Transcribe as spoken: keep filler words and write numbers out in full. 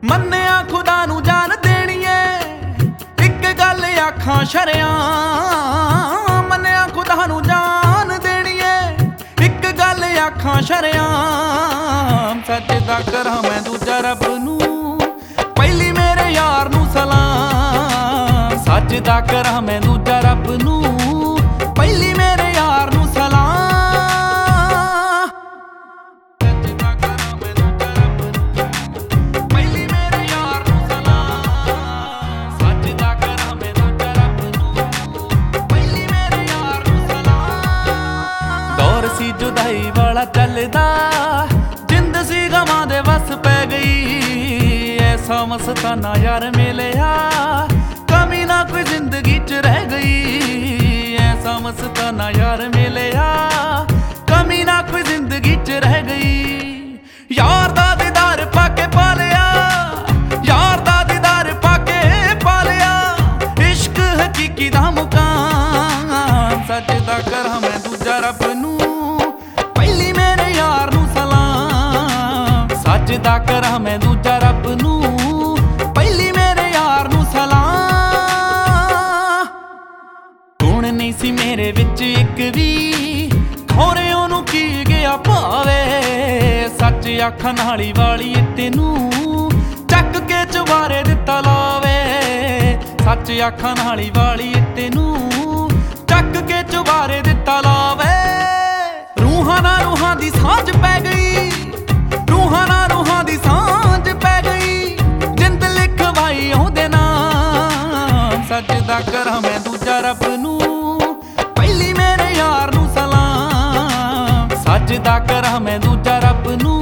ਮੰਨਿਆ ਖੁਦਾ ਨੂੰ ਜਾਨ ਦੇਣੀਏ, ਇੱਕ ਗੱਲ ਆਖਾਂ ਸ਼ਰਿਆਂ। ਮੰਨਿਆ ਖੁਦਾ ਨੂੰ ਜਾਨ ਦੇਣੀਏ, ਇੱਕ ਗੱਲ ਆਖਾਂ ਸ਼ਰਿਆਂ। ਸਜਦਾ ਕਰਾਂ ਮੈਂ ਦੂਜਾ ਰੱਬ ਨੂੰ, ਪਹਿਲੀ ਮੇਰੇ ਯਾਰ ਨੂੰ ਸਲਾਮ। ਸਜਦਾ ਕਰਾਂ ਮੈਂ ਦੂਜਾ ਰੱਬ ਨੂੰ, ਪਹਿਲੀ ਮੇਰੇ ਯਾਰ ਨੂੰ ਸਲਾਮ। ਸਜਦਾ ਕਰਾਂ ਮੈਂ ਦੂਜਾ ਰੱਬ ਨੂੰ, ਪਹਿਲੀ ਮੇਰੇ ਯਾਰ ਨੂੰ ਸਲਾਮ। ਸਜਦਾ ਕਰਾਂ ਮੈਂ ਦੂਜਾ ਰੱਬ ਨੂੰ, ਪਹਿਲੀ ਮੇਰੇ ਯਾਰ ਨੂੰ ਸਲਾਮ। ਦੌਰ ਸੀ ਜੁਦਾਈ ਵਾਲਾ ਚੱਲਦਾ, ਜਿੰਦ ਸੀ ਗਮਾਂ ਦੇ ਵਸ ਪੈ ਗਈ। ਐਸਾ ਮਸਤਾਨਾ ਯਾਰ ਮਿਲਿਆ, ਕਮੀ ਨਾ ਕੋਈ ਜ਼ਿੰਦਗੀ ਚ ਰਹਿ ਗਈ। ਐਸਾ ਮਸਤਾਨਾ ਯਾਰ ਮਿਲਿਆ, ਕਮੀ ਨਾ ਕੋਈ ਜ਼ਿੰਦਗੀ ਚ ਰਹਿ ਗਈ। ਯਾਰ ਦਾ ਦੀਦਾਰ ਪਾ ਕੇ ਪਾਲਿਆ, ਯਾਰ ਦਾ ਦੀਦਾਰ ਪਾ ਕੇ ਪਾਲਿਆ। ਇਸ਼ਕ ਹਕੀਕੀ ਦਾ ਮੁਕਾਮ। ਸਜਦਾ ਕਰਾਂ ਮੈਂ ਦੂਜਾ ਰੱਬ ਨੂੰ, ਪਹਿਲੀ ਮੇਰੇ ਯਾਰ ਨੂੰ ਸਲਾਮ। ਸਜਦਾ ਕਰਾਂ ਮੈਂ ਦੂਜਾ ਰੱਬ ਨੂੰ, ਪਹਿਲੀ ਮੇਰੇ ਯਾਰ ਨੂੰ ਸਲਾਮ। ਗੁਣ ਨਹੀਂ ਸੀ ਮੇਰੇ ਵਿੱਚ ਇੱਕ ਵੀ, ਖੋਰੇ ਉਹਨੂੰ ਕੀ ਗਿਆ ਭਾਵੇ। ਸੱਚ ਆਖਾਂ ਨਾਲੀ ਵਾਲੀ ਤੈਨੂੰ, ਚੱਕ ਕੇ ਚੁਬਾਰੇ ਦਿੱਤਾ ਲਾਵੇ। ਸੱਚ ਆਖਾਂ ਨਾਲੀ ਵਾਲੀ ਤੈਨੂੰ, ਚੱਕ ਕੇ ਚੁਬਾਰੇ ਦਿੱਤਾ ਲਾਵੇ। ਰੂਹਾਂ ਨਾਲ ਰੂਹਾਂ ਦੀ ਸਾਂਝ ਪੈ ਗਈ, ਰੂਹਾਂ ਨਾਲ ਰੂਹਾਂ ਦੀ ਸਾਂਝ ਪੈ ਗਈ। ਜਿੰਦ ਲਿਖਵਾਈ ਉਹਦੇ ਨਾਮ। ਸਜਦਾ ਕਰਾਂ ਮੈਂ ਦੂਜਾ ਰੱਬ ਨੂੰ, ਪਹਿਲੀ ਮੇਰੇ ਯਾਰ ਨੂੰ ਸਲਾਮ। ਸਜਦਾ ਕਰਾਂ ਮੈਂ ਦੂਜਾ ਰੱਬ ਨੂੰ,